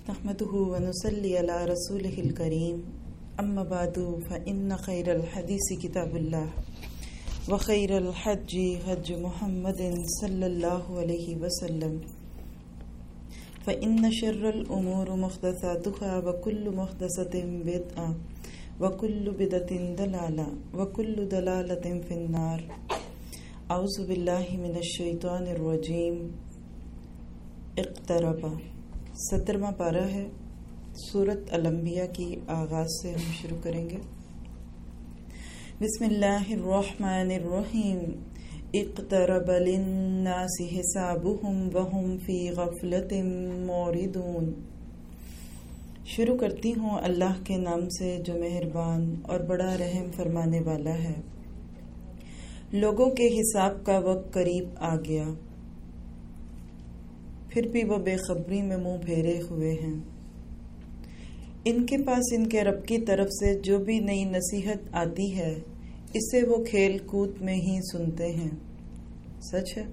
نحمده ونصلي على رسوله الكريم اما بعد فإن خير الحديث كتاب الله وخير الحج حج محمد صلى الله عليه وسلم فإن شر الأمور محدثاتها وكل محدثة بدعة وكل بدعة ضلالة وكل ضلالة في النار. اعوذ باللہ من الشیطان الرجیم. اقترب 17واں پارہ ہے. سورۃ الانبیاء کی آغاز سے ہم شروع کریں گے. بسم اللہ الرحمن الرحیم. اقترب للناس حسابهم وهم فی غفلۃ معرضون. شروع کرتی ہوں اللہ کے نام سے جو مہربان اور بڑا رحم فرمانے والا ہے. لوگوں کے حساب کا وقت قریب آ گیا، پھر بھی وہ بے خبری میں منہ پھیرے ہوئے ہیں. ان کے پاس ان کے رب کی طرف سے جو بھی نئی نصیحت آتی ہے اسے وہ کھیل کود میں ہی سنتے ہیں. سچ ہے،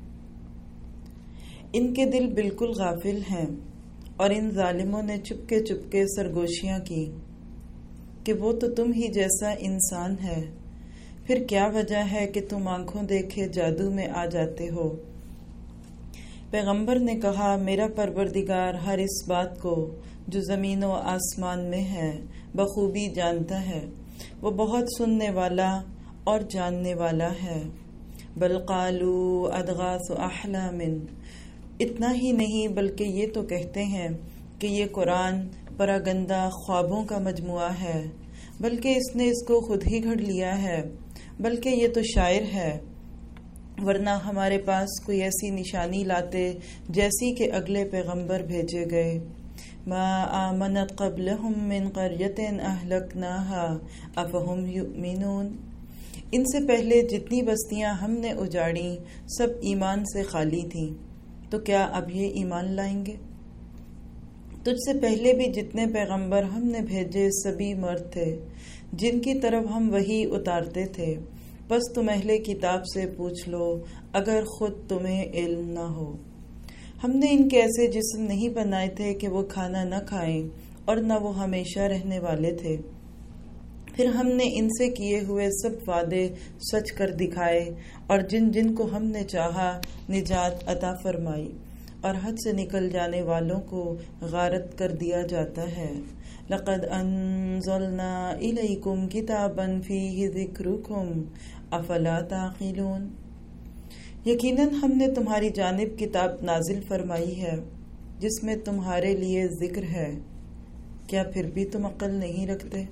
ان کے دل بالکل غافل ہیں اور ان ظالموں نے چپکے سرگوشیاں کی کہ وہ تو تم ہی جیسا انسان ہے، پھر کیا وجہ ہے کہ تم آنکھوں دیکھے جادو میں آ جاتے ہو. پیغمبر نے کہا، میرا پروردگار ہر اس بات کو جو زمین و آسمان میں ہے بخوبی جانتا ہے، وہ بہت سننے والا اور جاننے والا ہے. بل قالوا اضغاث احلام. اتنا ہی نہیں بلکہ یہ تو کہتے ہیں کہ یہ قرآن پراگندہ خوابوں کا مجموعہ ہے، بلکہ اس نے اس کو خود ہی گھڑ لیا ہے، بلکہ یہ تو شاعر ہے. ورنہ ہمارے پاس کوئی ایسی نشانی لاتے جیسی کہ اگلے پیغمبر بھیجے گئے. ما آمنت قبلہم من قریۃ اہلکناها افہم یؤمنون. ان سے پہلے جتنی بستیاں ہم نے اجاڑیں سب ایمان سے خالی تھیں، تو کیا اب یہ ایمان لائیں گے؟ تجھ سے پہلے بھی جتنے پیغمبر ہم نے بھیجے سبھی مرد تھے جن کی طرف ہم وحی اتارتے تھے. بس تم اہل کتاب سے پوچھ لو اگر خود تمہیں علم نہ ہو. ہم نے ان کے ایسے جسم نہیں بنائے تھے کہ وہ کھانا نہ کھائیں اور نہ وہ ہمیشہ رہنے والے تھے. پھر ہم نے ان سے کیے ہوئے سب وعدے سچ کر دکھائے اور جن جن کو ہم نے چاہا نجات عطا فرمائی، اور حد سے نکل جانے والوں کو غارت کر دیا جاتا ہے. لقد انزلنا الیکم کتابا فیہ ذکرکم افلا تعقلون. یقیناً ہم نے تمہاری جانب کتاب نازل فرمائی ہے جس میں تمہارے لیے ذکر ہے، کیا پھر بھی تم عقل نہیں رکھتے؟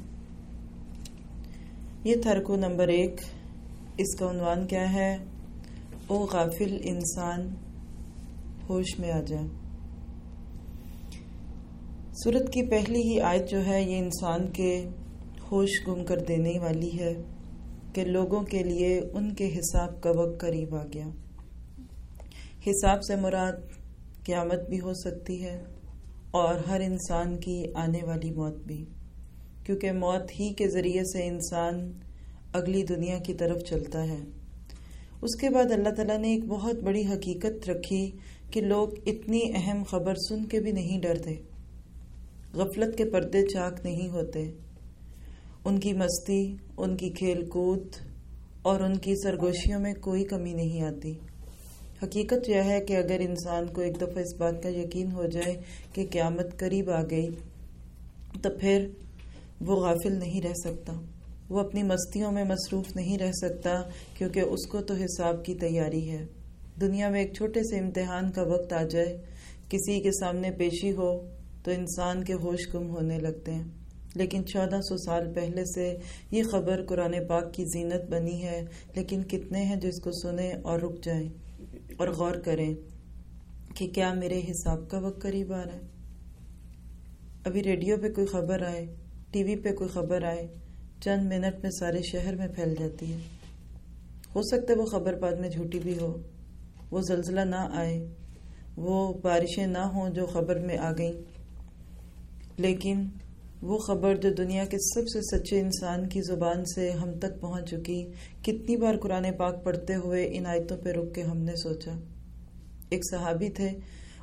یہ تھا رکوع نمبر 1. اس کا عنوان کیا ہے؟ او غافل انسان، ہوش میں آ جائے. سورت کی پہلی ہی آیت جو ہے یہ انسان کے ہوش گم کر دینے والی ہے کہ لوگوں کے لیے ان کے حساب کا وقت قریب آ گیا. حساب سے مراد قیامت بھی ہو سکتی ہے اور ہر انسان کی آنے والی موت بھی، کیونکہ موت ہی کے ذریعے سے انسان اگلی دنیا کی طرف چلتا ہے. اس کے بعد اللہ تعالیٰ نے ایک بہت بڑی حقیقت رکھی کہ لوگ اتنی اہم خبر سن کے بھی نہیں ڈرتے، غفلت کے پردے چاک نہیں ہوتے. ان کی مستی، ان کی کھیل کود اور ان کی سرگوشیوں میں کوئی کمی نہیں آتی. حقیقت یہ ہے کہ اگر انسان کو ایک دفعہ اس بات کا یقین ہو جائے کہ قیامت قریب آ گئی تو پھر وہ غافل نہیں رہ سکتا، وہ اپنی مستیوں میں مصروف نہیں رہ سکتا، کیونکہ اس کو تو حساب کی تیاری ہے. دنیا میں ایک چھوٹے سے امتحان کا وقت آ جائے، کسی کے سامنے پیشی ہو تو انسان کے ہوش گم ہونے لگتے ہیں. لیکن 1400 سال پہلے سے یہ خبر قرآن پاک کی زینت بنی ہے، لیکن کتنے ہیں جو اس کو سنیں اور رک جائیں اور غور کریں کہ کیا میرے حساب کا وقت قریب آ رہا ہے. ابھی ریڈیو پہ کوئی خبر آئے، ٹی وی پہ کوئی خبر آئے، چند منٹ میں سارے شہر میں پھیل جاتی ہے. ہو سکتا ہے وہ خبر بعد میں جھوٹی بھی ہو، وہ زلزلہ نہ آئے، وہ بارشیں نہ ہوں جو خبر میں آ گئیں، لیکن وہ خبر جو دنیا کے سب سے سچے انسان کی زبان سے ہم تک پہنچ چکی، کتنی بار قرآن پاک پڑھتے ہوئے ان آیتوں پہ رک کے ہم نے سوچا. ایک صحابی تھے،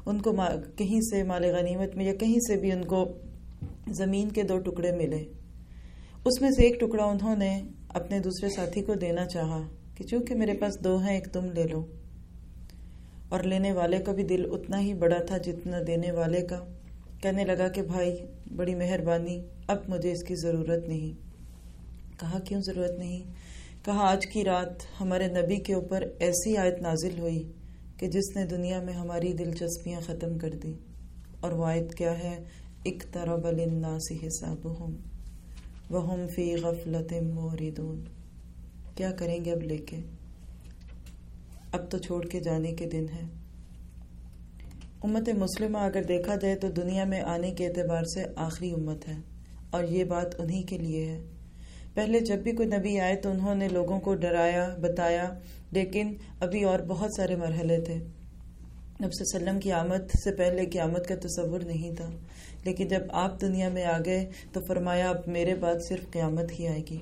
ان کو کہیں سے مال غنیمت میں یا کہیں سے بھی ان کو زمین کے 2 ٹکڑے ملے، اس میں سے ایک ٹکڑا انہوں نے اپنے دوسرے ساتھی کو دینا چاہا کہ چونکہ میرے پاس 2 ہیں، ایک تم لے لو، اور لینے والے کا بھی دل اتنا ہی بڑا تھا جتنا دینے والے کا. کہنے لگا کہ بھائی بڑی مہربانی، اب مجھے اس کی ضرورت نہیں. کہا کیوں ضرورت نہیں؟ کہا آج کی رات ہمارے نبی کے اوپر ایسی آیت نازل ہوئی کہ جس نے دنیا میں ہماری دلچسپیاں ختم کر دی. اور وہ آیت کیا ہے؟ اقترب للناس حسابهم وهم فی غفلۃ موردون. کیا کریں گے اب لے کے؟ اب تو چھوڑ کے جانے کے دن ہے. امت مسلمہ اگر دیکھا جائے تو دنیا میں آنے کے اعتبار سے آخری امت ہے، اور یہ بات انہی کے لیے ہے. پہلے جب بھی کوئی نبی آئے تو انہوں نے لوگوں کو ڈرایا، بتایا، لیکن ابھی اور بہت سارے مرحلے تھے. نبی صلی اللہ علیہ وسلم کی آمد سے پہلے قیامت کا تصور نہیں تھا، لیکن جب آپ دنیا میں آ گئے تو فرمایا اب میرے بعد صرف قیامت ہی آئے گی.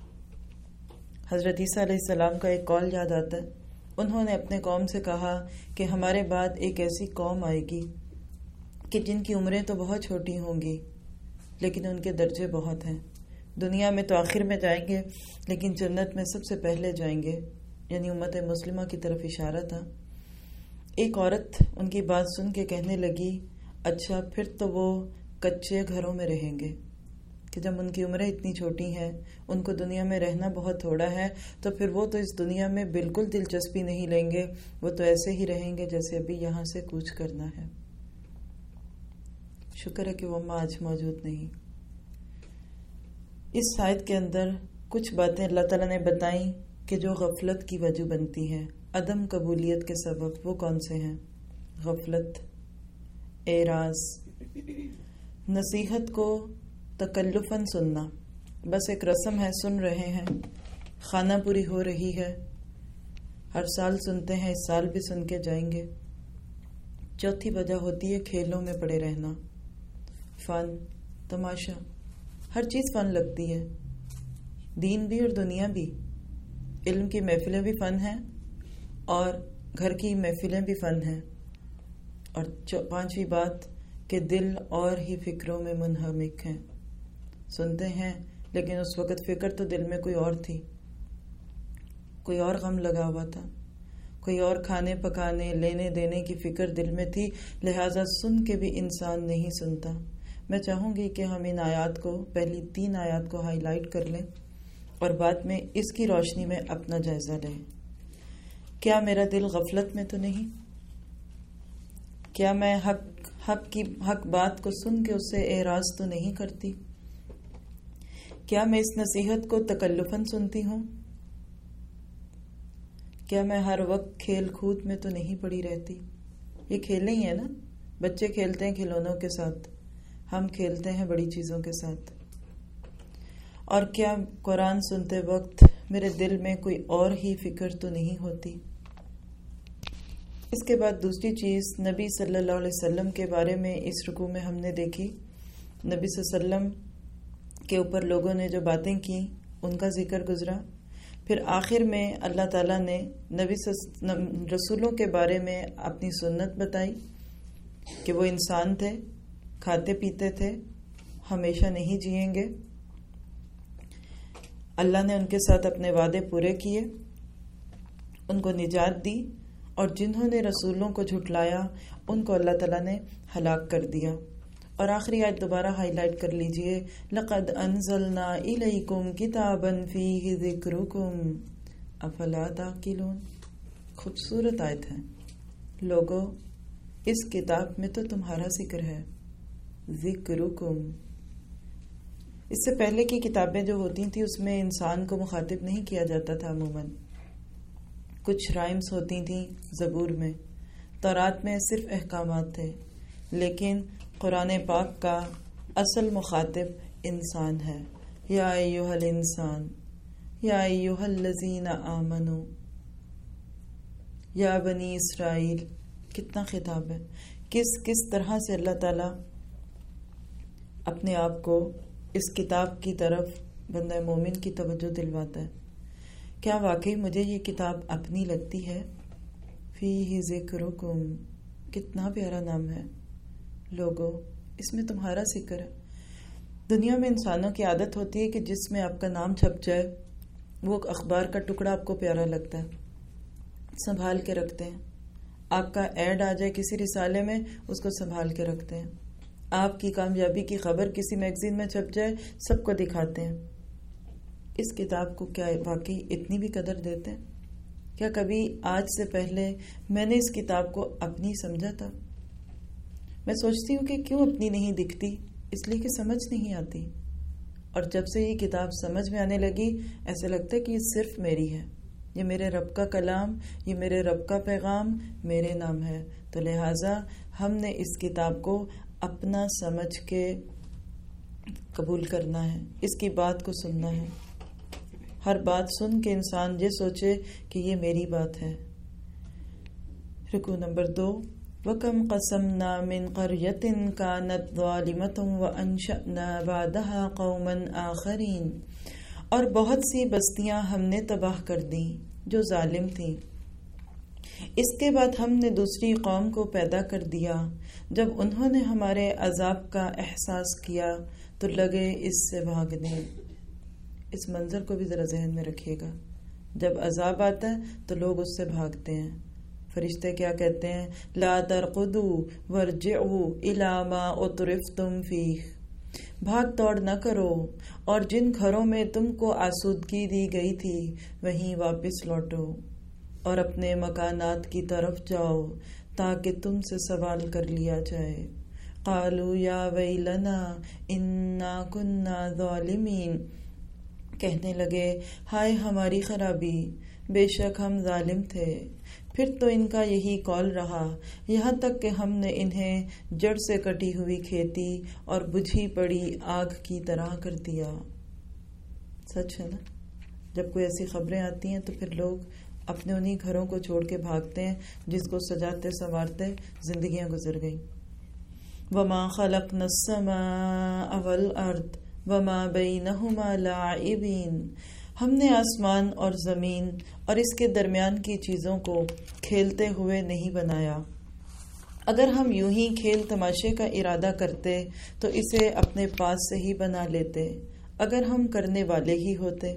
حضرت عیسیٰ علیہ السلام کا ایک قول یاد آتا ہے. انہوں نے اپنے قوم سے کہا کہ ہمارے بعد ایک ایسی قوم آئے گی کہ جن کی عمریں تو بہت چھوٹی ہوں گی لیکن ان کے درجے بہت ہیں. دنیا میں تو آخر میں جائیں گے لیکن جنت میں سب سے پہلے جائیں گے، یعنی امت مسلمہ کی طرف اشارہ تھا. ایک عورت ان کی بات سن کے کہنے لگی اچھا پھر تو وہ کچے گھروں میں رہیں گے، کہ جب ان کی عمریں اتنی چھوٹی ہیں، ان کو دنیا میں رہنا بہت تھوڑا ہے، تو پھر وہ تو اس دنیا میں بالکل دلچسپی نہیں لیں گے، وہ تو ایسے ہی رہیں گے جیسے ابھی یہاں سے کوچ کرنا ہے. شکر ہے کہ وہ ماں آج موجود نہیں. اس آیت کے اندر کچھ باتیں اللہ تعالیٰ نے بتائیں کہ جو غفلت کی وجہ بنتی ہے، عدم قبولیت کے سبب. وہ کون سے ہیں؟ غفلت، اعراض، نصیحت کو تکلفاً سننا، بس ایک رسم ہے، سن رہے ہیں، خانہ پوری ہو رہی ہے، ہر سال سنتے ہیں، اس سال بھی سن کے جائیں گے. چوتھی وجہ ہوتی ہے کھیلوں میں پڑے رہنا، فن، تماشا، ہر چیز فن لگتی ہے، دین بھی اور دنیا بھی. علم کی محفلیں بھی فن ہیں اور گھر کی محفلیں بھی فن ہیں. اور 5ویں بات کہ دل اور ہی فکروں میں منہمک ہیں. سنتے ہیں لیکن اس وقت فکر تو دل میں کوئی اور تھی، کوئی اور غم لگا ہوا تھا، کوئی اور کھانے پکانے لینے دینے کی فکر دل میں تھی، لہٰذا سن کے بھی انسان نہیں سنتا. میں چاہوں گی کہ ہم ان آیات کو، پہلی 3 آیات کو ہائی لائٹ کر لیں اور بعد میں اس کی روشنی میں اپنا جائزہ لیں. کیا میرا دل غفلت میں تو نہیں؟ کیا میں حق بات کو سن کے اس سے اعراض تو نہیں کرتی؟ کیا میں اس نصیحت کو تکلفاً سنتی ہوں؟ کیا میں ہر وقت کھیل کود میں تو نہیں پڑی رہتی؟ یہ کھیلیں ہی ہے نا، بچے کھیلتے ہیں کھلونوں کے ساتھ، ہم کھیلتے ہیں بڑی چیزوں کے ساتھ. اور کیا قرآن سنتے وقت میرے دل میں کوئی اور ہی فکر تو نہیں ہوتی؟ اس کے بعد دوسری چیز نبی صلی اللہ علیہ وسلم کے بارے میں اس رکوع میں ہم نے دیکھی. نبی صلی اللہ علیہ وسلم کے اوپر لوگوں نے جو باتیں کی ان کا ذکر گزرا. پھر آخر میں اللہ تعالیٰ نے رسولوں کے بارے میں اپنی سنت بتائی کہ وہ انسان تھے، کھاتے پیتے تھے، ہمیشہ نہیں جئیں گے. اللہ نے ان کے ساتھ اپنے وعدے پورے کیے، ان کو نجات دی، اور جنہوں نے رسولوں کو جھٹلایا ان کو اللہ تعالیٰ نے ہلاک کر دیا. اور آخری آیت دوبارہ ہائی لائٹ کر لیجئے، لَقَدْ أَنزَلْنَا إِلَيْكُمْ كِتَابًا فِيهِ ذِكْرُكُمْ أَفَلَا تَعْقِلُونَ. خوبصورت آیت ہے. لوگو، اس کتاب میں تو تمہارا ذکر ہے، ذکرکم. اس سے پہلے کی کتابیں جو ہوتی تھیں اس میں انسان کو مخاطب نہیں کیا جاتا تھا. عموماً کچھ رائمز ہوتی تھیں زبور میں، تورات میں صرف احکامات تھے، لیکن قرآن پاک کا اصل مخاطب انسان ہے. یا ایھا الانسان، یا ایھا الذین آمنوا، یا بنی اسرائیل. کتنا خطاب ہے، کس طرح سے اللہ تعالیٰ اپنے آپ کو اس کتاب کی طرف بندہ مومن کی توجہ دلواتا ہے. کیا واقعی مجھے یہ کتاب اپنی لگتی ہے؟ فیہ ذکرکم کتنا پیارا نام ہے لوگو، اس میں تمہارا ذکر ہے۔ دنیا میں انسانوں کی عادت ہوتی ہے کہ جس میں آپ کا نام چھپ جائے وہ اخبار کا ٹکڑا آپ کو پیارا لگتا ہے، سنبھال کے رکھتے ہیں۔ آپ کا ایڈ آ جائے کسی رسالے میں، اس کو سنبھال کے رکھتے ہیں۔ آپ کی کامیابی کی خبر کسی میگزین میں چھپ جائے، سب کو دکھاتے ہیں۔ اس کتاب کو کیا واقعی اتنی بھی قدر دیتے ہیں؟ کیا کبھی آج سے پہلے میں نے اس کتاب کو اپنی سمجھا تھا؟ میں سوچتی ہوں کہ کیوں اپنی نہیں دکھتی، اس لیے کہ سمجھ نہیں آتی، اور جب سے یہ کتاب سمجھ میں آنے لگی ایسے لگتا ہے کہ یہ صرف میری ہے، یہ میرے رب کا کلام، یہ میرے رب کا پیغام میرے نام ہے۔ تو لہٰذا ہم نے اس کتاب کو اپنا سمجھ کے قبول کرنا ہے، اس کی بات کو سننا ہے۔ ہر بات سن کے انسان یہ سوچے کہ یہ میری بات ہے۔ رکوع نمبر 2، وَكَمْ قَسَمْنَا مِنْ قَرْيَةٍ كَانَتْ ظَالِمَةً وَأَنشَأْنَا بَعْدَهَا قَوْمًا آخَرِينَ، اور بہت سی بستیاں ہم نے تباہ کر دیں جو ظالم تھیں، اس کے بعد ہم نے دوسری قوم کو پیدا کر دیا۔ جب انہوں نے ہمارے عذاب کا احساس کیا تو لگے اس سے بھاگنے۔ اس منظر کو بھی ذرا ذہن میں رکھیے گا، جب عذاب آتا ہے تو لوگ اس سے بھاگتے ہیں۔ فرشتے کیا کہتے ہیں؟ لا ترقدوا وارجعوا الی ما اترفتم فیہ، بھاگ دوڑ نہ کرو اور جن گھروں میں تم کو آسودگی دی گئی تھی وہیں واپس لوٹو اور اپنے مکانات کی طرف جاؤ تاکہ تم سے سوال کر لیا جائے۔ قالوا یا ویلنا انا کنا ظالمین، کہنے لگے ہائے ہماری خرابی، بے شک ہم ظالم تھے۔ پھر تو ان کا یہی قول رہا یہاں تک کہ ہم نے انہیں جڑ سے کٹی ہوئی کھیتی اور بجھی پڑی آگ کی طرح کر دیا۔ سچ ہے نا؟ جب کوئی ایسی خبریں آتی ہیں تو پھر لوگ اپنے انہی گھروں کو چھوڑ کے بھاگتے ہیں جس کو سجاتے سنوارتے زندگیاں گزر گئیں۔ وما خلقنا السماء والارض وما بینہما لاعبین، ہم نے آسمان اور زمین اور اس کے درمیان کی چیزوں کو کھیلتے ہوئے نہیں بنایا۔ اگر ہم یوں ہی کھیل تماشے کا ارادہ کرتے تو اسے اپنے پاس سے ہی بنا لیتے، اگر ہم کرنے والے ہی ہوتے۔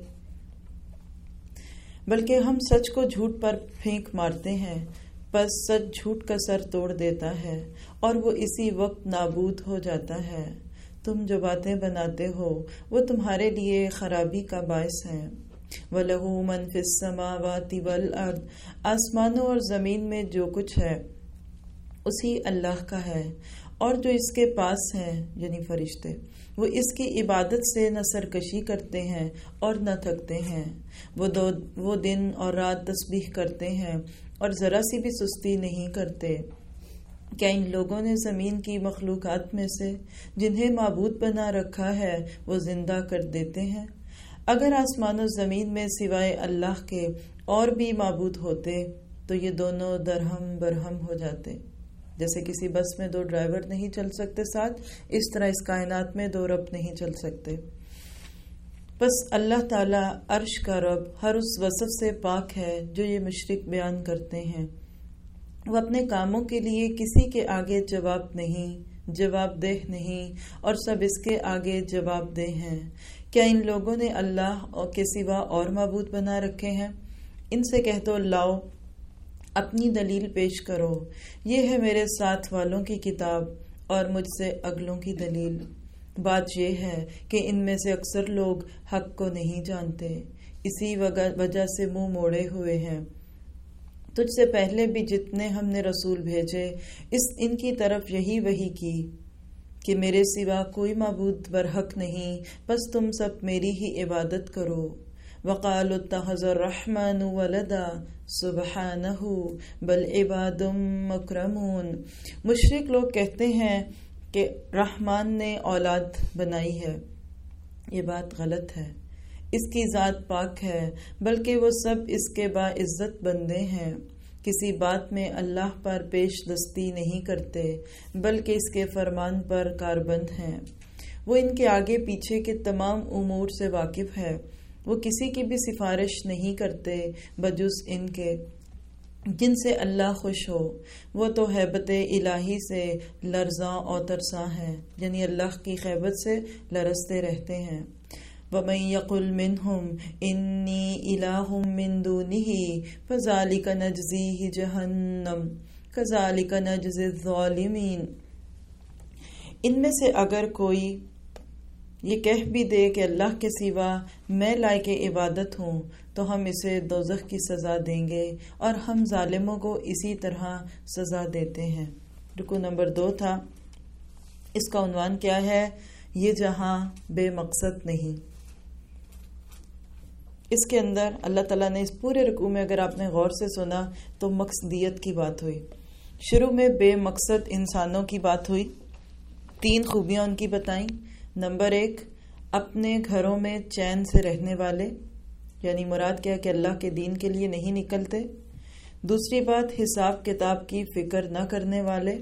بلکہ ہم سچ کو جھوٹ پر پھینک مارتے ہیں، پس سچ جھوٹ کا سر توڑ دیتا ہے اور وہ اسی وقت نابود ہو جاتا ہے۔ تم جو باتیں بناتے ہو وہ تمہارے لیے خرابی کا باعث ہے۔ وَلَهُ مَن فِي السَّمَاوَاتِ وَالْأَرْضِ، آسمانوں اور زمین میں جو کچھ ہے اسی اللہ کا ہے، اور جو اس کے پاس ہیں یعنی فرشتے، وہ اس کی عبادت سے نہ سرکشی کرتے ہیں اور نہ تھکتے ہیں۔ وہ دن اور رات تسبیح کرتے ہیں اور ذرا سی بھی سستی نہیں کرتے۔ کیا ان لوگوں نے زمین کی مخلوقات میں سے جنہیں معبود بنا رکھا ہے وہ زندہ کر دیتے ہیں؟ اگر آسمان و زمین میں سوائے اللہ کے اور بھی معبود ہوتے تو یہ دونوں درہم برہم ہو جاتے۔ جیسے کسی بس میں 2 ڈرائیور نہیں چل سکتے ساتھ، اس طرح اس کائنات میں 2 رب نہیں چل سکتے۔ بس اللہ تعالیٰ عرش کا رب ہر اس وصف سے پاک ہے جو یہ مشرک بیان کرتے ہیں۔ وہ اپنے کاموں کے لیے کسی کے آگے جواب دہ نہیں اور سب اس کے آگے جواب دہ ہیں۔ کیا ان لوگوں نے اللہ کے سوا اور معبود بنا رکھے ہیں؟ ان سے کہہ دو لاؤ اپنی دلیل پیش کرو، یہ ہے میرے ساتھ والوں کی کتاب اور مجھ سے اگلوں کی دلیل۔ بات یہ ہے کہ ان میں سے اکثر لوگ حق کو نہیں جانتے، اسی وجہ سے منہ موڑے ہوئے ہیں۔ تجھ سے پہلے بھی جتنے ہم نے رسول بھیجے ان کی طرف یہی وحی کی کہ میرے سوا کوئی معبود برحق نہیں، بس تم سب میری ہی عبادت کرو۔ وقالوا اتخذ الرحمن ولدا سبحانہ بل عباد مکرمون، مشرک لوگ کہتے ہیں کہ رحمان نے اولاد بنائی ہے، یہ بات غلط ہے، اس کی ذات پاک ہے، بلکہ وہ سب اس کے باعزت بندے ہیں، کسی بات میں اللہ پر پیش دستی نہیں کرتے بلکہ اس کے فرمان پر کاربند ہیں۔ وہ ان کے آگے پیچھے کے تمام امور سے واقف ہے، وہ کسی کی بھی سفارش نہیں کرتے بجز ان کے جن سے اللہ خوش ہو، وہ تو ہیبت الہی سے لرزاں اور ترساں ہیں، یعنی اللہ کی خیبت سے لرزتے رہتے ہیں۔ وَمَن يَقُلْ مِنْهُمْ إِنِّي إِلَٰهٌ مِّن دُونِهِ فَذَٰلِكَ نَجْزِيهِ جَهَنَّمَ كَذَٰلِكَ نَجْزِي الظَّالِمِينَ۔ ان میں سے اگر کوئی یہ کہہ بھی دے کہ اللہ کے سوا میں لائق عبادت ہوں تو ہم اسے دوزخ کی سزا دیں گے اور ہم ظالموں کو اسی طرح سزا دیتے ہیں۔ رکوع نمبر 2 تھا، اس کا عنوان کیا ہے؟ یہ جہاں بے مقصد نہیں۔ اس کے اندر اللہ تعالیٰ نے اس پورے رکوع میں اگر آپ نے غور سے سنا تو مقصدیت کی بات ہوئی۔ شروع میں بے مقصد انسانوں کی بات ہوئی، 3 خوبیاں ان کی بتائیں۔ نمبر 1، اپنے گھروں میں چین سے رہنے والے، یعنی مراد کیا کہ اللہ کے دین کے لیے نہیں نکلتے۔ دوسری بات، حساب کتاب کی فکر نہ کرنے والے۔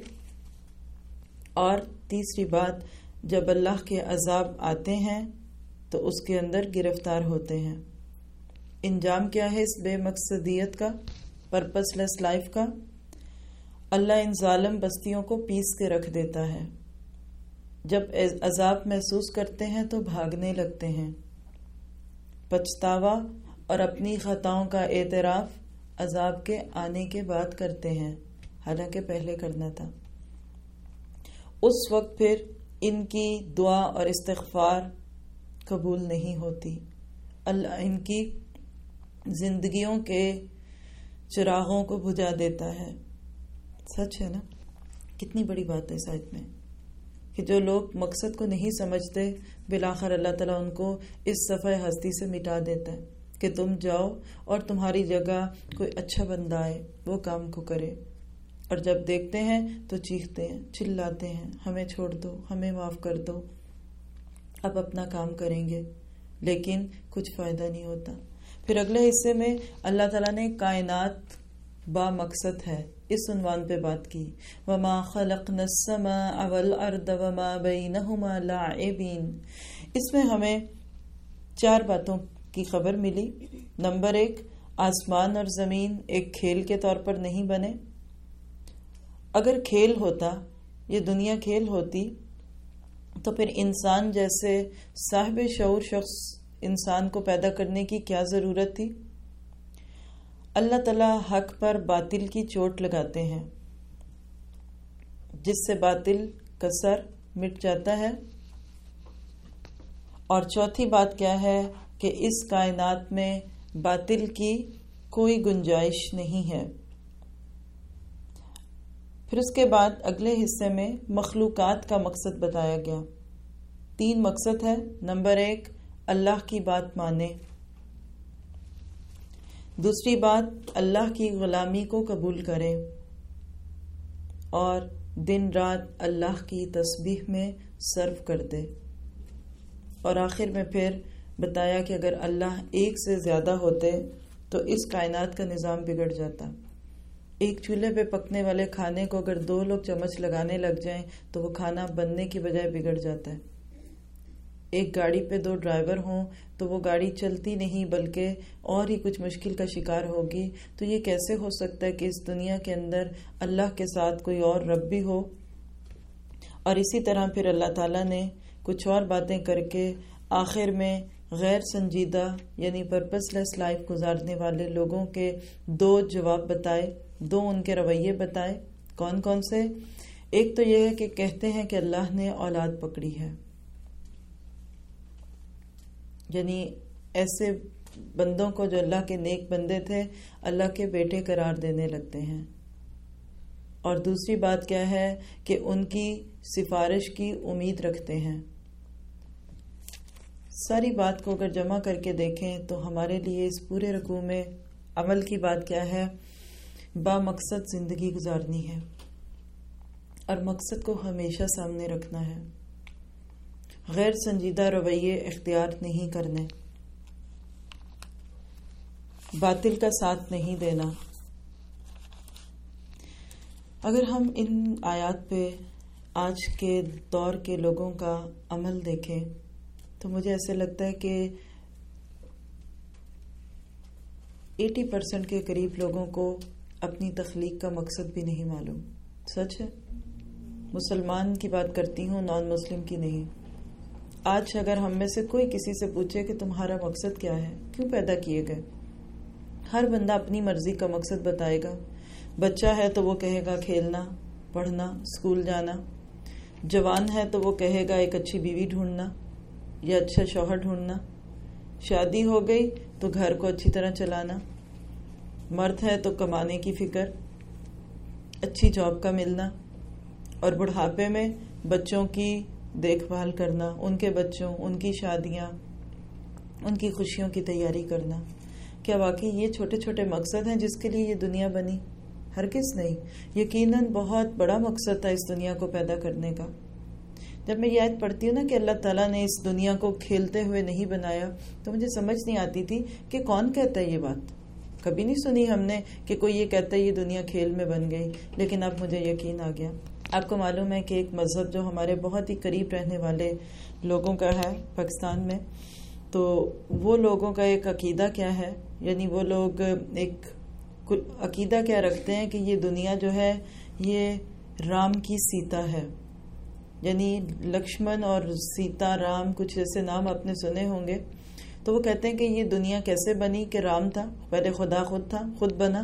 اور تیسری بات، جب اللہ کے عذاب آتے ہیں تو اس کے اندر گرفتار ہوتے ہیں۔ انجام کیا ہے اس بے مقصدیت کا، پرپس لیس لائف کا؟ اللہ ان ظالم بستیوں کو پیس کے رکھ دیتا ہے، جب عذاب محسوس کرتے ہیں تو بھاگنے لگتے ہیں۔ پچھتاوا اور اپنی خطاؤں کا اعتراف عذاب کے آنے کے بعد کرتے ہیں، حالانکہ پہلے کرنا تھا۔ اس وقت پھر ان کی دعا اور استغفار قبول نہیں ہوتی، اللہ ان کی زندگیوں کے چراغوں کو بجھا دیتا ہے۔ سچ ہے نا؟ کتنی بڑی بات ہے اس آیت میں کہ جو لوگ مقصد کو نہیں سمجھتے بالآخر اللہ تعالیٰ ان کو اس صفحہ ہستی سے مٹا دیتا ہے کہ تم جاؤ اور تمہاری جگہ کوئی اچھا بندہ آئے، وہ کام کو کرے، اور جب دیکھتے ہیں تو چیختے ہیں، چلاتے ہیں، ہمیں چھوڑ دو، ہمیں معاف کر دو، اب اپنا کام کریں گے، لیکن کچھ فائدہ نہیں ہوتا۔ پھر اگلے حصے میں اللہ تعالیٰ نے کائنات با مقصد ہے اس عنوان پہ بات کی، وَمَا خَلَقْنَا السَّمَاءَ وَالْأَرْضَ وَمَا بَيْنَهُمَا لَاعِبِينَ۔ اس میں ہمیں 4 باتوں کی خبر ملی۔ نمبر 1، آسمان اور زمین ایک کھیل کے طور پر نہیں بنے۔ اگر کھیل ہوتا، یہ دنیا کھیل ہوتی، تو پھر انسان جیسے صاحب شعور شخص انسان کو پیدا کرنے کی کیا ضرورت تھی؟ اللہ تعالیٰ حق پر باطل کی چوٹ لگاتے ہیں، جس سے باطل کا سر مٹ جاتا ہے۔ اور چوتھی بات کیا ہے کہ اس کائنات میں باطل کی کوئی گنجائش نہیں ہے۔ پھر اس کے بعد اگلے حصے میں مخلوقات کا مقصد بتایا گیا۔ 3 مقصد ہے۔ نمبر 1، اللہ کی بات مانے۔ دوسری بات، اللہ کی غلامی کو قبول کرے اور دن رات اللہ کی تسبیح میں صرف کر دے۔ اور آخر میں پھر بتایا کہ اگر اللہ ایک سے زیادہ ہوتے تو اس کائنات کا نظام بگڑ جاتا۔ ایک چولہے پہ پکنے والے کھانے کو اگر 2 لوگ چمچ لگانے لگ جائیں تو وہ کھانا بننے کی بجائے بگڑ جاتا ہے۔ ایک گاڑی پہ 2 ڈرائیور ہوں تو وہ گاڑی چلتی نہیں بلکہ اور ہی کچھ مشکل کا شکار ہوگی۔ تو یہ کیسے ہو سکتا ہے کہ اس دنیا کے اندر اللہ کے ساتھ کوئی اور رب بھی ہو؟ اور اسی طرح پھر اللہ تعالیٰ نے کچھ اور باتیں کر کے آخر میں غیر سنجیدہ یعنی پرپس لیس لائف گزارنے والے لوگوں کے 2 جواب بتائے، 2 ان کے رویے بتائے۔ کون کون سے؟ ایک تو یہ ہے کہ کہتے ہیں کہ اللہ نے اولاد پکڑی ہے، یعنی ایسے بندوں کو جو اللہ کے نیک بندے تھے اللہ کے بیٹے قرار دینے لگتے ہیں۔ اور دوسری بات کیا ہے کہ ان کی سفارش کی امید رکھتے ہیں۔ ساری بات کو اگر جمع کر کے دیکھیں تو ہمارے لیے اس پورے رکوع میں عمل کی بات کیا ہے؟ با مقصد زندگی گزارنی ہے اور مقصد کو ہمیشہ سامنے رکھنا ہے، غیر سنجیدہ رویے اختیار نہیں کرنے، باطل کا ساتھ نہیں دینا۔ اگر ہم ان آیات پہ آج کے دور کے لوگوں کا عمل دیکھیں تو مجھے ایسے لگتا ہے کہ 80% کے قریب لوگوں کو اپنی تخلیق کا مقصد بھی نہیں معلوم. سچ ہے. مسلمان کی بات کرتی ہوں، نان مسلم کی نہیں. آج اگر ہم میں سے کوئی کسی سے پوچھے کہ تمہارا مقصد کیا ہے، کیوں پیدا کیے گئے، ہر بندہ اپنی مرضی کا مقصد بتائے گا. بچہ ہے تو وہ کہے گا کھیلنا، پڑھنا، اسکول جانا. جوان ہے تو وہ کہے گا ایک اچھی بیوی ڈھونڈنا یا اچھا شوہر ڈھونڈنا. شادی ہو گئی تو گھر کو اچھی طرح چلانا. مرد ہے تو کمانے کی فکر، اچھی جاب کا ملنا. اور بڑھاپے میں بچوں کی دیکھ بھال کرنا، ان کے بچوں، ان کی شادیاں، ان کی خوشیوں کی تیاری کرنا. کیا واقعی یہ چھوٹے چھوٹے مقصد ہیں جس کے لیے یہ دنیا بنی؟ ہرگز نہیں. یقیناً بہت بڑا مقصد تھا اس دنیا کو پیدا کرنے کا. جب میں یہ آیت پڑھتی ہوں نا کہ اللہ تعالیٰ نے اس دنیا کو کھیلتے ہوئے نہیں بنایا، تو مجھے سمجھ نہیں آتی تھی کہ کون کہتا ہے یہ بات. کبھی نہیں سنی ہم نے کہ کوئی یہ کہتا ہے یہ دنیا کھیل میں بن گئی، لیکن اب مجھے یقین آ گیا. آپ کو معلوم ہے کہ ایک مذہب جو ہمارے بہت ہی قریب رہنے والے لوگوں کا ہے پاکستان میں، تو وہ لوگوں کا ایک عقیدہ کیا ہے، یعنی وہ لوگ ایک عقیدہ کیا رکھتے ہیں کہ یہ دنیا جو ہے یہ رام کی سیتا ہے. یعنی لکشمن اور سیتا، رام، کچھ ایسے نام آپ نے سنے ہوں گے. تو وہ کہتے ہیں کہ یہ دنیا کیسے بنی کہ رام تھا، پہلے خدا خود تھا، خود بنا،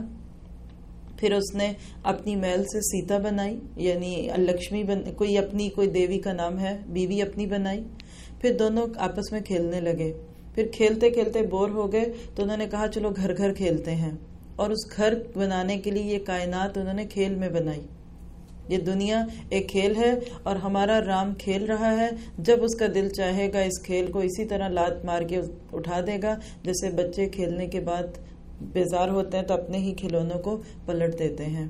پھر اس نے اپنی محل سے سیتا بنائی، یعنی لکشمی کوئی اپنی کوئی دیوی کا نام ہے، بیوی اپنی بنائی. پھر دونوں آپس میں کھیلنے لگے. پھر کھیلتے کھیلتے بور ہو گئے تو انہوں نے کہا چلو گھر گھر کھیلتے ہیں. اور اس گھر بنانے کے لیے یہ کائنات انہوں نے کھیل میں بنائی. یہ دنیا ایک کھیل ہے اور ہمارا رام کھیل رہا ہے. جب اس کا دل چاہے گا اس کھیل کو اسی طرح لات مار کے اٹھا دے گا جیسے بچے کھیلنے کے بعد بیزار ہوتے ہیں تو اپنے ہی کھلونوں کو پلٹ دیتے ہیں.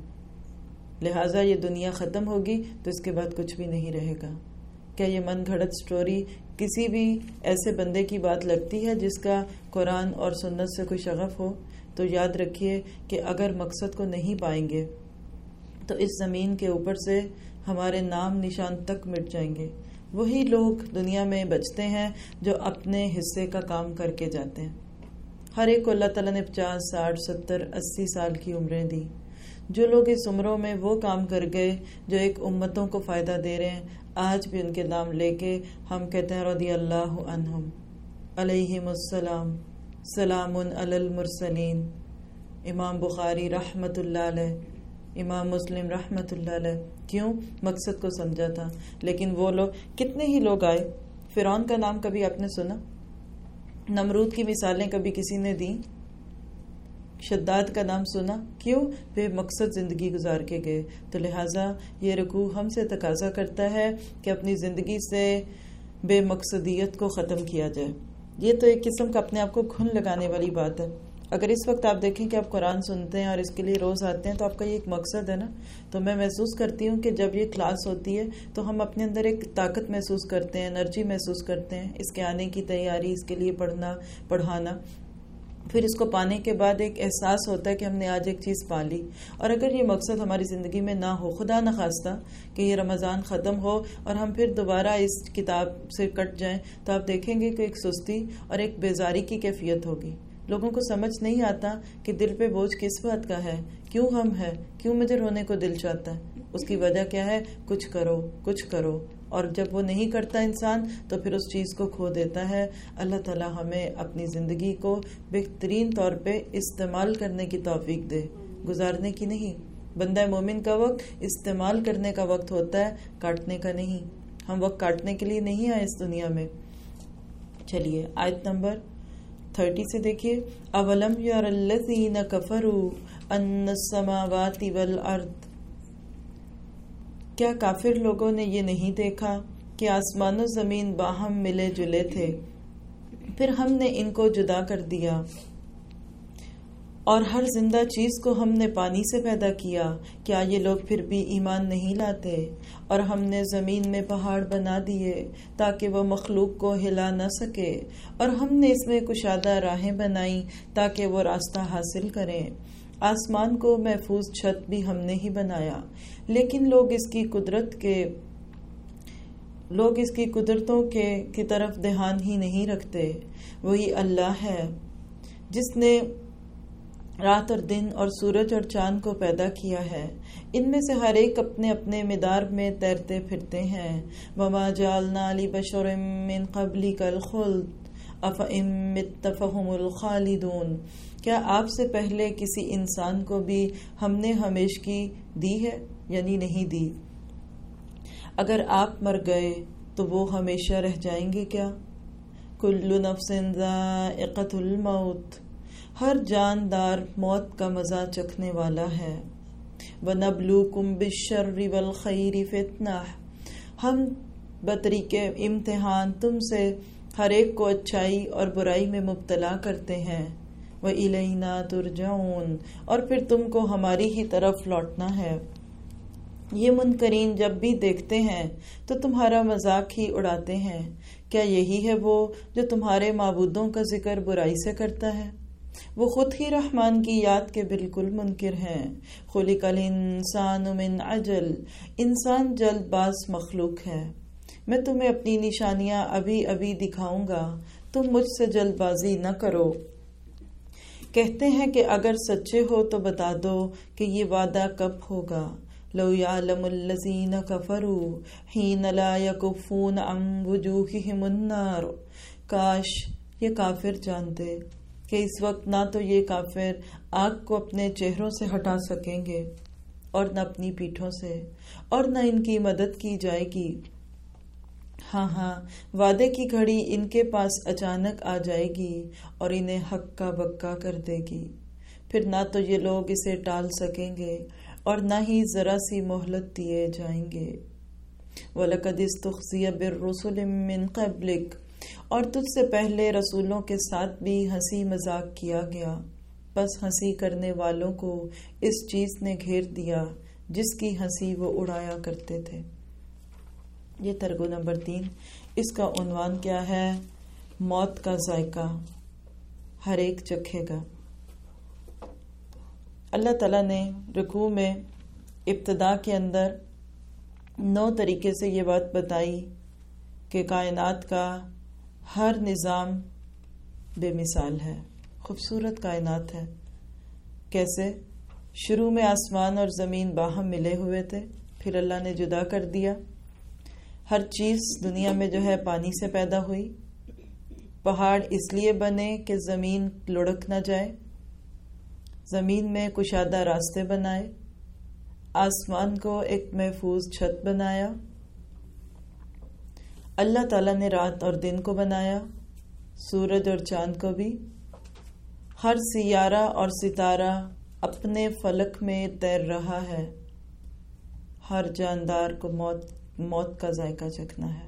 لہٰذا یہ دنیا ختم ہوگی تو اس کے بعد کچھ بھی نہیں رہے گا. کیا یہ من گھڑت سٹوری کسی بھی ایسے بندے کی بات لگتی ہے جس کا قرآن اور سنت سے کوئی شغف ہو؟ تو یاد رکھیے کہ اگر مقصد کو نہیں پائیں گے تو اس زمین کے اوپر سے ہمارے نام نشان تک مٹ جائیں گے. وہی لوگ دنیا میں بچتے ہیں جو اپنے حصے کا کام کر کے جاتے ہیں. ہر ایک کو اللہ تعالیٰ نے 50، 60، 70، 80 سال کی عمریں دی. جو لوگ اس عمروں میں وہ کام کر گئے جو ایک امتوں کو فائدہ دے رہے ہیں، آج بھی ان کے نام لے کے ہم کہتے ہیں رضی اللہ عنہم، علیہم السلام، سلام علی المرسلین. امام بخاری رحمت اللہ علیہ، امام مسلم رحمت اللہ علیہ. کیوں؟ مقصد کو سمجھا تھا. لیکن وہ لوگ، کتنے ہی لوگ آئے. فرعون کا نام کبھی آپ نے سنا؟ نمرود کی مثالیں کبھی کسی نے دیں؟ شداد کا نام سنا؟ کیوں؟ بے مقصد زندگی گزار کے گئے. تو لہٰذا یہ رکوع ہم سے تقاضا کرتا ہے کہ اپنی زندگی سے بے مقصدیت کو ختم کیا جائے. یہ تو ایک قسم کا اپنے آپ کو گھن لگانے والی بات ہے. اگر اس وقت آپ دیکھیں کہ آپ قرآن سنتے ہیں اور اس کے لیے روز آتے ہیں تو آپ کا یہ ایک مقصد ہے نا. تو میں محسوس کرتی ہوں کہ جب یہ کلاس ہوتی ہے تو ہم اپنے اندر ایک طاقت محسوس کرتے ہیں، انرجی محسوس کرتے ہیں. اس کے آنے کی تیاری، اس کے لیے پڑھنا، پڑھانا، پھر اس کو پانے کے بعد ایک احساس ہوتا ہے کہ ہم نے آج ایک چیز پا لی. اور اگر یہ مقصد ہماری زندگی میں نہ ہو، خدا نہ خواستہ کہ یہ رمضان ختم ہو اور ہم پھر دوبارہ اس کتاب سے کٹ جائیں، تو آپ دیکھیں گے کہ ایک سستی اور ایک بیزاری کی کیفیت ہوگی. لوگوں کو سمجھ نہیں آتا کہ دل پہ بوجھ کس بات کا ہے، کیوں ہم ہے، کیوں مجھے رونے کو دل چاہتا ہے. اس کی وجہ کیا ہے؟ کچھ کرو، کچھ کرو. اور جب وہ نہیں کرتا انسان تو پھر اس چیز کو کھو دیتا ہے. اللہ تعالی ہمیں اپنی زندگی کو بہترین طور پہ استعمال کرنے کی توفیق دے، گزارنے کی نہیں. بندہ مومن کا وقت استعمال کرنے کا وقت ہوتا ہے، کاٹنے کا نہیں. ہم وقت کاٹنے کے لیے نہیں آئے اس دنیا میں. چلیے آیت نمبر 30 سے دیکھیے. اولم یر الذین کفروا ان السماوات والارض، کیا کافر لوگوں نے یہ نہیں دیکھا کہ آسمان و زمین باہم ملے جلے تھے، پھر ہم نے ان کو جدا کر دیا، اور ہر زندہ چیز کو ہم نے پانی سے پیدا کیا. کیا یہ لوگ پھر بھی ایمان نہیں لاتے؟ اور ہم نے زمین میں پہاڑ بنا دیے تاکہ وہ مخلوق کو ہلا نہ سکے، اور ہم نے اس میں کشادہ راہیں بنائیں تاکہ وہ راستہ حاصل کریں. آسمان کو محفوظ چھت بھی ہم نے ہی بنایا، لیکن لوگ اس کی قدرتوں کی طرف دھیان ہی نہیں رکھتے. وہی اللہ ہے جس نے رات اور دن اور سورج اور چاند کو پیدا کیا ہے، ان میں سے ہر ایک اپنے اپنے مدار میں تیرتے پھرتے ہیں۔ وما جعلنا لبشر من قبلک الخلد افإن مت فهم الخالدون، کیا آپ سے پہلے کسی انسان کو بھی ہم نے ہمیشگی دی ہے؟ یعنی نہیں دی۔ اگر آپ مر گئے تو وہ ہمیشہ رہ جائیں گے کیا؟ کل نفس ذائقۃ الموت، ہر جاندار موت کا مزہ چکھنے والا ہے۔ وَنَبْلُوكُمْ بِالشَّرِّ وَالْخَيْرِ فِتْنَةً، ہم بطریق امتحان تم سے ہر ایک کو اچھائی اور برائی میں مبتلا کرتے ہیں۔ وَإِلَيْنَا تُرْجَعُونَ، اور پھر تم کو ہماری ہی طرف لوٹنا ہے۔ یہ منکرین جب بھی دیکھتے ہیں تو تمہارا مذاق ہی اڑاتے ہیں۔ کیا یہی ہے وہ جو تمہارے معبودوں کا ذکر برائی سے کرتا ہے؟ وہ خود ہی رحمان کی یاد کے بالکل منکر ہیں۔ خلق الانسان من عجل، انسان جلد باز مخلوق ہے۔ میں تمہیں اپنی نشانیاں ابھی ابھی دکھاؤں گا، تم مجھ سے جلد بازی نہ کرو۔ کہتے ہیں کہ اگر سچے ہو تو بتا دو کہ یہ وعدہ کب ہوگا۔ لو یعلم الذین کفروا حین لا یکفون عن وجوہہم النار، کاش یہ کافر جانتے کہ اس وقت نہ تو یہ کافر آگ کو اپنے چہروں سے ہٹا سکیں گے اور نہ اپنی پیٹھوں سے، اور نہ ان کی مدد کی جائے گی۔ ہاں وعدے کی گھڑی ان کے پاس اچانک آ جائے گی اور انہیں ہکا بکا کر دے گی، پھر نہ تو یہ لوگ اسے ٹال سکیں گے اور نہ ہی ذرا سی مہلت دیے جائیں گے۔ وَلَقَدِ اسْتُخْزِيَ بِالرُّسُلِ مِن قَبْلِكَ، اور تجھ سے پہلے رسولوں کے ساتھ بھی ہنسی مذاق کیا گیا، بس ہنسی کرنے والوں کو اس چیز نے گھیر دیا جس کی ہنسی وہ اڑایا کرتے تھے۔ یہ ترغیب نمبر 3، اس کا عنوان کیا ہے؟ موت کا ذائقہ ہر ایک چکھے گا۔ اللہ تعالیٰ نے رکوع میں ابتدا کے اندر 9 طریقے سے یہ بات بتائی کہ کائنات کا ہر نظام بے مثال ہے، خوبصورت کائنات ہے۔ کیسے؟ شروع میں آسمان اور زمین باہم ملے ہوئے تھے، پھر اللہ نے جدا کر دیا۔ ہر چیز دنیا میں جو ہے پانی سے پیدا ہوئی۔ پہاڑ اس لیے بنے کہ زمین لڑک نہ جائے، زمین میں کشادہ راستے بنائے، آسمان کو ایک محفوظ چھت بنایا۔ اللہ تعالیٰ نے رات اور دن کو بنایا، سورج اور چاند کو بھی۔ ہر سیارہ اور ستارہ اپنے فلک میں تیر رہا ہے۔ ہر جاندار کو موت کا ذائقہ چکھنا ہے۔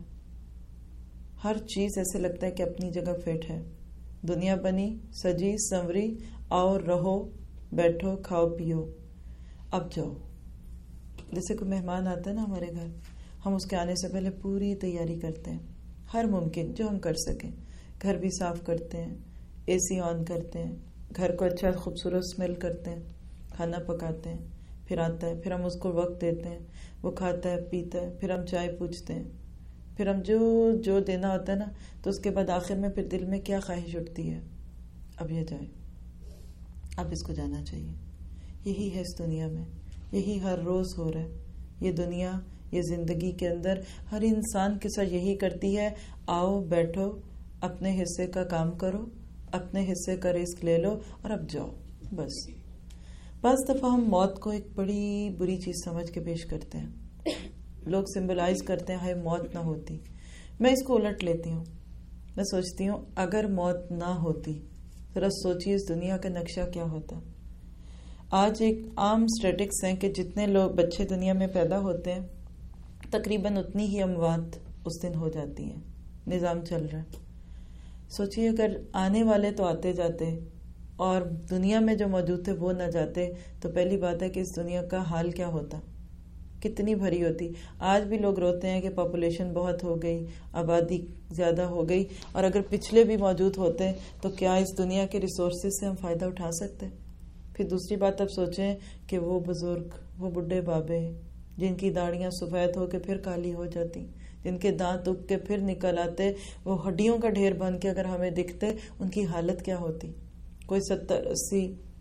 ہر چیز ایسے لگتا ہے کہ اپنی جگہ فٹ ہے۔ دنیا بنی، سجی سنوری، آؤ رہو، بیٹھو، کھاؤ پیو، اب جاؤ۔ جیسے کوئی مہمان آتا ہے نا ہمارے گھر، ہم اس کے آنے سے پہلے پوری تیاری کرتے ہیں، ہر ممکن جو ہم کر سکیں۔ گھر بھی صاف کرتے ہیں، اے سی آن کرتے ہیں، گھر کو اچھا خوبصورت اسمیل کرتے ہیں، کھانا پکاتے ہیں، پھر آتا ہے، پھر ہم اس کو وقت دیتے ہیں، وہ کھاتا ہے پیتا ہے، پھر ہم چائے پوچھتے ہیں، پھر ہم جو دینا ہوتا ہے نا، تو اس کے بعد آخر میں پھر دل میں کیا خواہش اٹھتی ہے؟ اب یہ جائے، اب اس کو جانا چاہیے۔ یہی ہے اس دنیا میں، یہی ہر روز ہو رہا ہے۔ یہ دنیا، یہ زندگی کے اندر ہر انسان کے ساتھ یہی کرتی ہے، آؤ بیٹھو، اپنے حصے کا کام کرو، اپنے حصے کا رزق لے لو اور اب جاؤ، بس۔ بعض دفعہ ہم موت کو ایک بڑی بری چیز سمجھ کے پیش کرتے ہیں، لوگ سمبلائز کرتے ہیں، ہائے موت نہ ہوتی۔ میں اس کو الٹ لیتی ہوں، میں سوچتی ہوں اگر موت نہ ہوتی، ذرا سوچیے اس دنیا کا نقشہ کیا ہوتا۔ آج ایک عام اسٹیٹکس ہیں کہ جتنے لوگ بچے دنیا میں پیدا ہوتے ہیں تقریباً اتنی ہی اموات اس دن ہو جاتی ہیں۔ نظام چل رہا ہے۔ سوچیے اگر آنے والے تو آتے جاتے اور دنیا میں جو موجود تھے وہ نہ جاتے تو پہلی بات ہے کہ اس دنیا کا حال کیا ہوتا، کتنی بھری ہوتی۔ آج بھی لوگ روتے ہیں کہ پاپولیشن بہت ہو گئی، آبادی زیادہ ہو گئی، اور اگر پچھلے بھی موجود ہوتے تو کیا اس دنیا کے ریسورسز سے ہم فائدہ اٹھا سکتے؟ پھر دوسری بات اب سوچیں کہ وہ بزرگ، وہ بڈھے بابے جن کی داڑیاں سفید ہو کے پھر کالی ہو جاتی، جن کے دانت اگ کے پھر نکل آتے، وہ ہڈیوں کا ڈھیر بن کے اگر ہمیں دکھتے، ان کی حالت کیا ہوتی؟ کوئی 70-80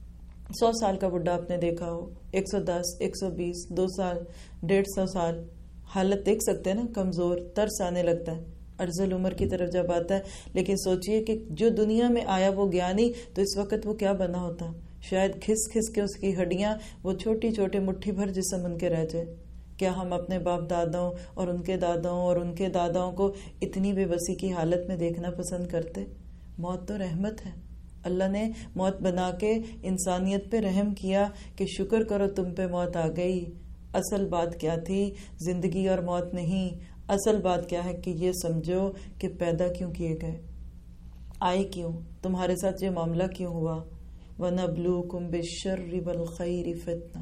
100 سال کا بڈھا آپ نے دیکھا ہو، 110 120 2 سال 150 سال، حالت دیکھ سکتے ہیں نا، کمزور، ترس آنے لگتا ہے ارذل عمر کی طرف جب آتا ہے. لیکن سوچئے کہ جو دنیا میں آیا وہ گیانی، تو اس وقت وہ کیا بنا ہوتا، شاید گھس گھس کے اس کی ہڈیاں وہ چھوٹی چھوٹی مٹھی بھر جسم ان کے رہ جائے. کیا ہم اپنے باپ داداؤں اور ان کے داداؤں اور ان کے داداؤں کو اتنی بے بسی کی حالت میں دیکھنا پسند کرتے؟ موت تو رحمت ہے. اللہ نے موت بنا کے انسانیت پہ رحم کیا کہ شکر کرو تم پہ موت آ گئی. اصل بات کیا تھی؟ زندگی اور موت نہیں. اصل بات کیا ہے کہ یہ سمجھو کہ پیدا کیوں کیے گئے، آئے کیوں، تمہارے ساتھ یہ معاملہ کیوں ہوا. وَنَبْلُوكُمْ بِالشَّرِّ وَالْخَيْرِ فِتْنَةً.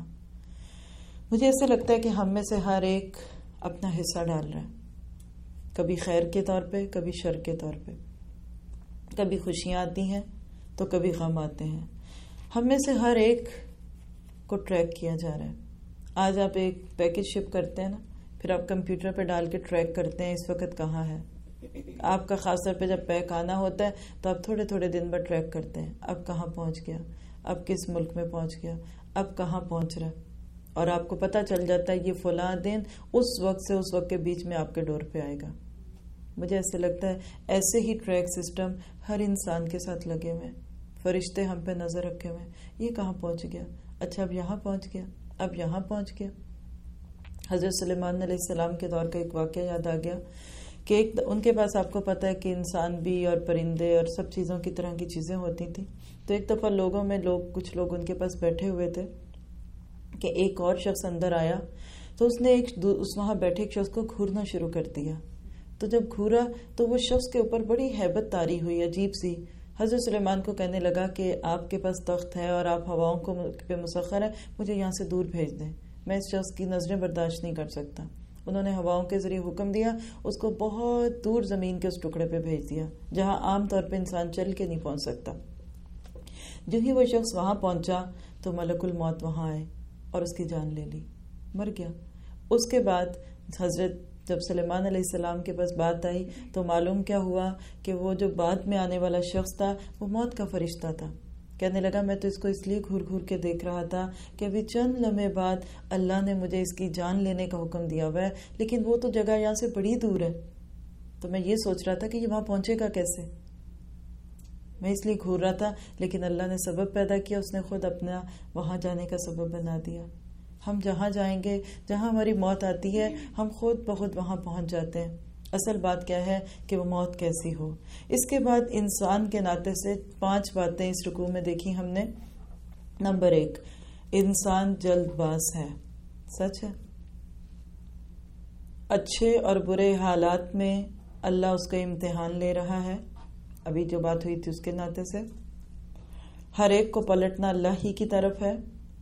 مجھے ایسا لگتا ہے کہ ہم میں سے ہر ایک اپنا حصہ ڈال رہا ہے، کبھی خیر کے طور پہ، کبھی شر کے طور پہ. کبھی خوشیاں آتی ہیں تو کبھی غم آتے ہیں. ہم میں سے ہر ایک کو ٹریک کیا جا رہا ہے. آج آپ ایک پیکج شپ کرتے ہیں نا، پھر آپ کمپیوٹر پہ ڈال کے ٹریک کرتے ہیں اس وقت کہاں ہے. آپ کا خاص طور پہ جب پیک آنا ہوتا ہے تو آپ تھوڑے تھوڑے دن بعد ٹریک کرتے ہیں، اب کہاں پہنچ گیا، اب کس ملک میں پہنچ گیا، اب کہاں پہنچ رہا ہے. اور آپ کو پتہ چل جاتا ہے یہ فلاں دن اس وقت سے اس وقت کے بیچ میں آپ کے ڈور پہ آئے گا. مجھے ایسے لگتا ہے ایسے ہی ٹریک سسٹم ہر انسان کے ساتھ لگے ہوئے ہیں. فرشتے ہم پہ نظر رکھے ہوئے ہیں، یہ کہاں پہنچ گیا، اچھا اب یہاں پہنچ گیا، اب یہاں پہنچ گیا. حضرت سلیمان علیہ السلام کے دور کا ایک واقعہ یاد آ گیا کہ ان کے پاس آپ کو پتہ ہے کہ انسان بھی اور پرندے اور سب چیزوں کی طرح کی چیزیں ہوتی تھیں. تو ایک دفعہ کچھ لوگ ان کے پاس بیٹھے ہوئے تھے کہ ایک اور شخص اندر آیا تو اس نے وہاں بیٹھے ایک شخص کو گھورنا شروع کر دیا. تو جب گھورا تو وہ شخص کے اوپر بڑی ہیبت طاری ہوئی، عجیب سی. حضرت سلیمان کو کہنے لگا کہ آپ کے پاس تخت ہے اور آپ ہواؤں کو پہ مسخر ہے، مجھے یہاں سے دور بھیج دیں، میں اس شخص کی نظریں برداشت نہیں کر سکتا. انہوں نے ہواؤں کے ذریعے حکم دیا، اس کو بہت دور زمین کے اس ٹکڑے پہ بھیج دیا جہاں عام طور پہ انسان چل کے نہیں پہنچ سکتا. جو ہی وہ شخص وہاں پہنچا تو ملک الموت وہاں آئے اور اس کی جان لے لی، مر گیا. اس کے بعد حضرت جب سلیمان علیہ السلام کے پاس بات آئی تو معلوم کیا ہوا کہ وہ جو بعد میں آنے والا شخص تھا وہ موت کا فرشتہ تھا. کہنے لگا میں تو اس کو اس لیے گھور گھور کے دیکھ رہا تھا کہ ابھی چند لمحے بعد اللہ نے مجھے اس کی جان لینے کا حکم دیا ہوا ہے، لیکن وہ تو جگہ یہاں سے بڑی دور ہے. تو میں یہ سوچ رہا تھا کہ یہ وہاں پہنچے گا کیسے، میں اس لیے گھور رہا تھا، لیکن اللہ نے سبب پیدا کیا، اس نے خود اپنا وہاں جانے کا سبب بنا دیا. ہم جہاں جائیں گے، جہاں ہماری موت آتی ہے، ہم خود بخود وہاں پہنچ جاتے ہیں. اصل بات کیا ہے کہ وہ موت کیسی ہو. اس کے بعد انسان کے ناطے سے 5 باتیں اس رکوع میں دیکھی ہم نے. نمبر 1، انسان جلد باز ہے. سچ ہے. اچھے اور برے حالات میں اللہ اس کا امتحان لے رہا ہے. ابھی جو بات ہوئی تھی اس کے ناطے سے ہر ایک کو پلٹنا اللہ ہی کی طرف ہے.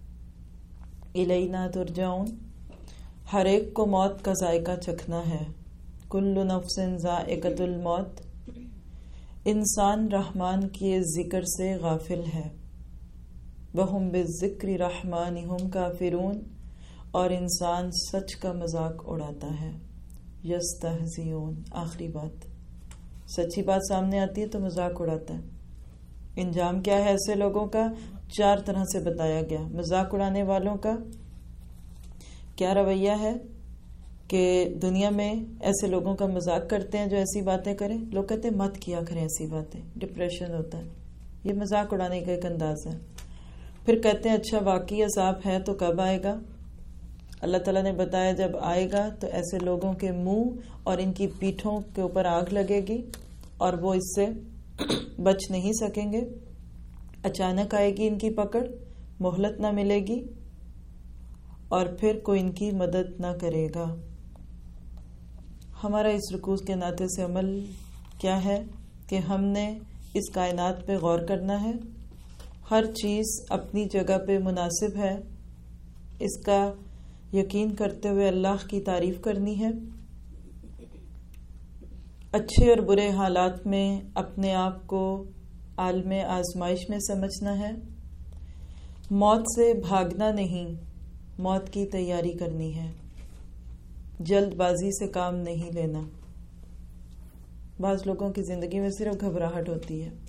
الینا ترجعون. ہر ایک کو موت کا ذائقہ چکھنا ہے. کل نفس ذائقۃ الموت. انسان رحمان کے ذکر سے غافل ہے. وہم بالذکر رحمان ہم کافرون. اور انسان سچ کا مذاق اڑاتا ہے. یستہزئون. آخری بات، سچی بات سامنے آتی ہے تو مذاق اڑاتا ہے. انجام کیا ہے ایسے لوگوں کا؟ 4 طرح سے بتایا گیا. مذاق اڑانے والوں کا کیا رویہ ہے کہ دنیا میں ایسے لوگوں کا مذاق کرتے ہیں جو ایسی باتیں کریں. لوگ کہتے ہیں مت کیا کریں ایسی باتیں، ڈپریشن ہوتا ہے. یہ مذاق اڑانے کا ایک انداز ہے. پھر کہتے ہیں اچھا واقعی عذاب ہے تو کب آئے گا؟ اللہ تعالیٰ نے بتایا جب آئے گا تو ایسے لوگوں کے منہ اور ان کی پیٹھوں کے اوپر آگ لگے گی اور وہ اس سے بچ نہیں سکیں گے. اچانک آئے گی ان کی پکڑ، مہلت نہ ملے گی اور پھر کوئی ان کی مدد نہ کرے گا. ہمارا اس رکوع کے ناطے سے عمل کیا ہے کہ ہم نے اس کائنات پہ غور کرنا ہے. ہر چیز اپنی جگہ پہ مناسب ہے، اس کا یقین کرتے ہوئے اللہ کی تعریف کرنی ہے. اچھے اور برے حالات میں اپنے آپ کو عالم آزمائش میں سمجھنا ہے. موت سے بھاگنا نہیں، موت کی تیاری کرنی ہے. جلد بازی سے کام نہیں لینا. بعض لوگوں کی زندگی میں صرف گھبراہٹ ہوتی ہے.